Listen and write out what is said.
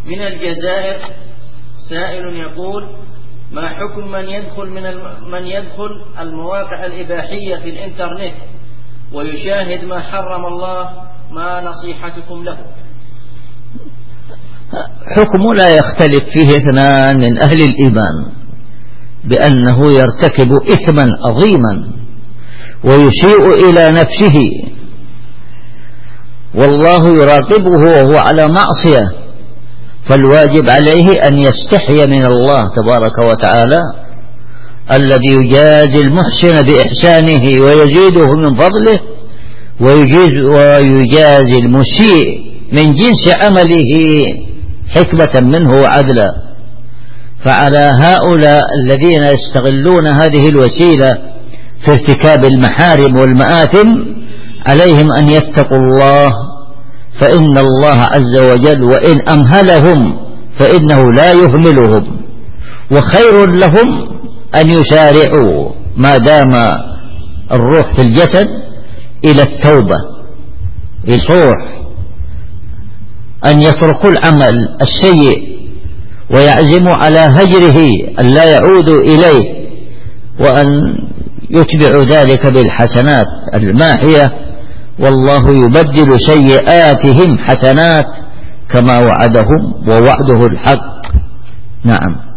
من الجزائر سائل يقول: ما حكم من يدخل المواقع الإباحية في الإنترنت ويشاهد ما حرم الله؟ ما نصيحتكم له؟ حكم لا يختلف فيه اثنان من أهل الإيمان بأنه يرتكب إثما عظيما ويسيء إلى نفسه، والله يراقبه وهو على معصية، فالواجب عليه أن يستحي من الله تبارك وتعالى الذي يجازي المحسن بإحسانه ويزيده من فضله، ويجازي المسيء من جنس عمله حكمة منه وعدلا. فعلى هؤلاء الذين يستغلون هذه الوسيلة في ارتكاب المحارم والمآثم عليهم أن يتقوا الله، فإن الله عز وجل وإن أمهلهم فإنه لا يهملهم، وخير لهم أن يسارعوا ما دام الروح في الجسد إلى التوبة، يصوح أن يتركوا العمل السيء ويعزموا على هجره أن لا يعودوا إليه، وأن يتبعوا ذلك بالحسنات الماحية، والله يبدل سيئاتهم حسنات كما وعدهم ووعده الحق. نعم.